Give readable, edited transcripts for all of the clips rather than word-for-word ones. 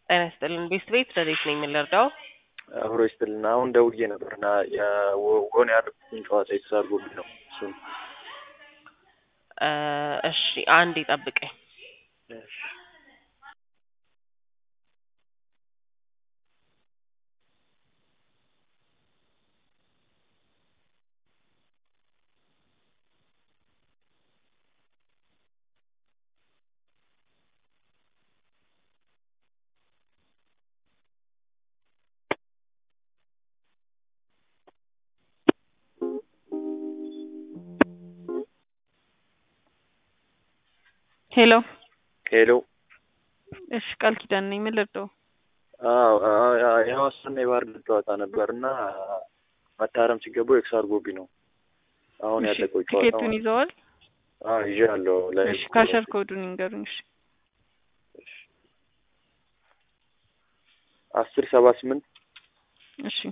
ጤና ይስጥልን ቤት ለዴት ነኝ የምንረዳው አብሮ ይስጥልና አሁን ደውዬ ነበርና የሆነ ያደረኩትን ጨዋታ የተሳርጉልኝ ነው እሱን እሺ አንዴ ጠብቀኝ እሺ ሄሎ እሺ ቃል ኪዳን ነኝ የምንረዳው የሐዋሳና የባህር ዳር ጨዋታ ነበርና መታረም ሲገባው ኤክስ አድርጎብኝ ነው አሁን ያለቀው ጨዋታ ቲኬቱን ይዘዋል ይዣለሁ እሺ ካሸር ኮዱን ይንገሩኝ እሺ 1078 እሺ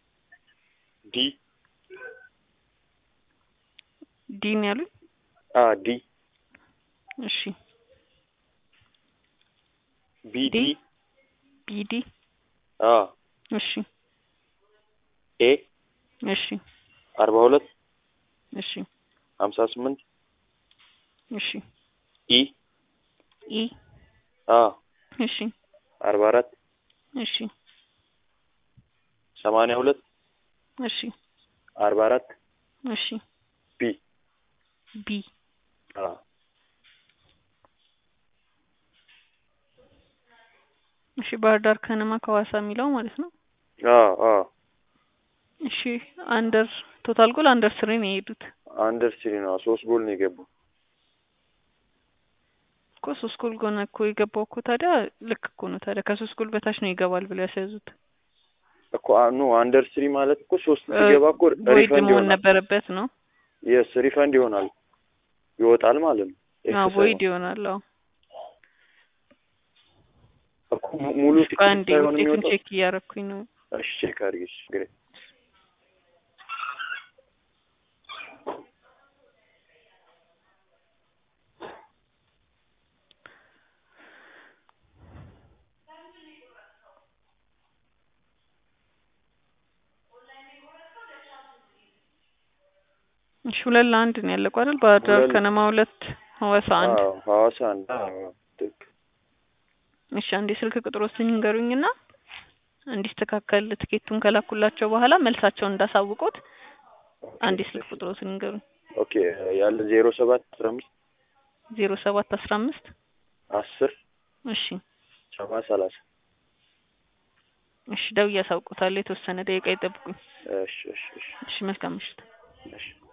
ዲ ነው ያሉኝ ዲ እሺ ቢዲ እሺ ኤ እሺ 42 እሺ 58 እሺ ኢ እሺ 44 እሺ 82 እሺ 44 እሺ ቢ እሺ ባህር ዳር ከነማ ከሐዋሳ የሚለው ማለት ነው እሺ አንደር ቶታል ጎል አንደር 3 ነው የሄዱት አንደር 3 ነው 3 ጎል ነው የገባው እኮ 3 ጎል ጎና እኮ የገባው እኮ ታዲያ ልክ እኮ ነው ታዲያ ከ3 ጎል በታች ነው ይገባል ብለው ያሳዙት እኮ አንደር 3 ማለት እኮ 3 ሲገባ እኮ ሪፈንድ ይሆናል ነበረበት ነው የስ ሪፈንድ ይሆናል ይወጣል ማለት ነው ቮይድ ይሆናል እኮ ሙሉ ቲኬት ሳይሆን የሚወጣው ቼክ እያደረኩኝ ነው እሺ ቼክ አድርጊሽ ግሬት እሺ 2-1 ነው ያለቀው አይደል ባህር ዳር ከነማ 2 ሐዋሳ 1 ሐዋሳ 1 እሺ አንዴ ስልክ ቁጥሮችን ይንገሩኝና እንዲስተካከል ትኬቱን ከላኩላቸው በኋላ መልሳቸውን እንዳሳውቁት አንዴ ስልክ ቁጥሮችን ይንገሩኝ ኦኬ ያለ 0715 0715 10 እሺ 730 እሺ ደውዬ አሳውቁታለሁ የተወሰነ ደቂቃ ይጠብቁኝ እሺ መልካም ምሽት እሺ